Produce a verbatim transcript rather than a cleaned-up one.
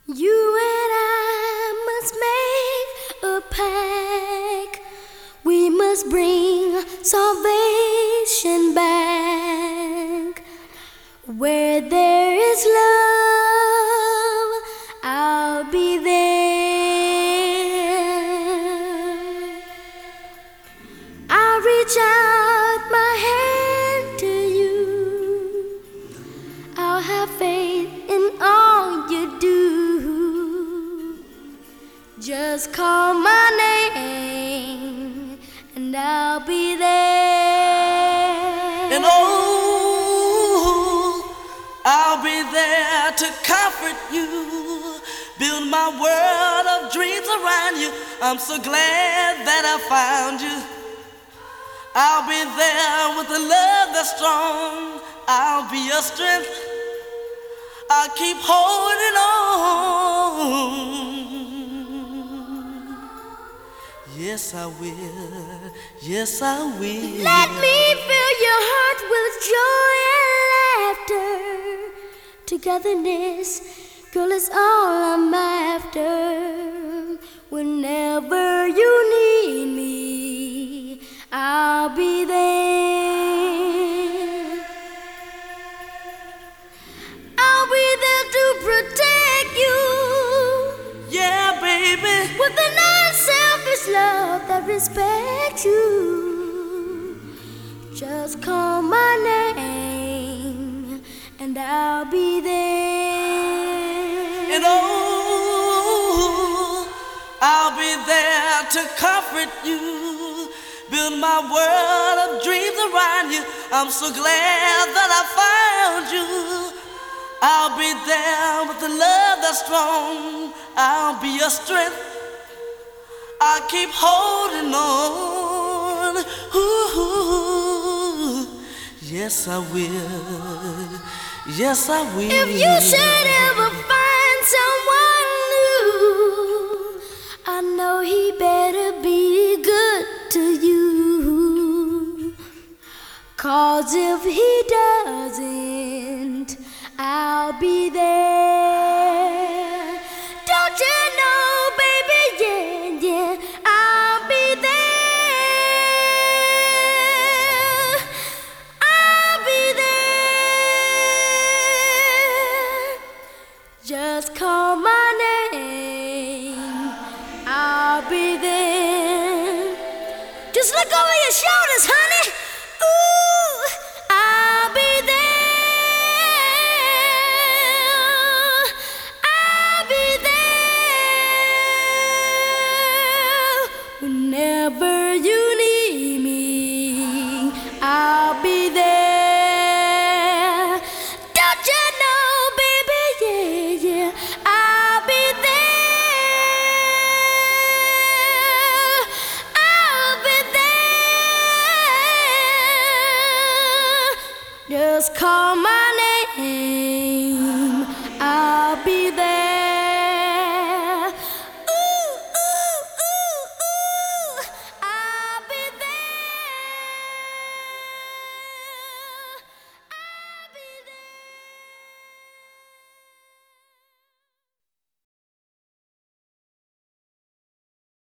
You and I must make a pact. We must bring salvation back. Where there is love, I'll be there. I'll reach out my hand to you. I'll have faith in all you do. Just call my name and I'll be there. And oh, I'll be there to comfort you, build my world of dreams around you. I'm so glad that I found you. I'll be there with a love that's strong. I'll be your strength. I'll keep holding on. Yes, I will. Yes, I will. Let me fill your heart with joy and laughter. Togetherness, girl, is all I'm after. Whenever you need me, I'll be there. I'll be there to protect you. Yeah, baby. With an unselfish love that respects you. Just call my name and I'll be there. And oh, I'll be there to comfort you, build my world of dreams around you. I'm so glad that I found you. I'll be there with a love that's strong. I'll be your strength. I'll keep holding on. Ooh, yes, I will. Yes, I will. If you should ever find someone new, I know he better be good to you. 'Cause if he doesn't, I'll be there. Don't you know, baby, yeah, yeah, I'll be there. I'll be there. Just call my name, I'll be there. Just look over your shoulders, honey. Ooh, I'll be there. I'll be there. Whenever you need me, I'll be there. Don't you know, baby, yeah, yeah, I'll be there. I'll be there. Just call my name.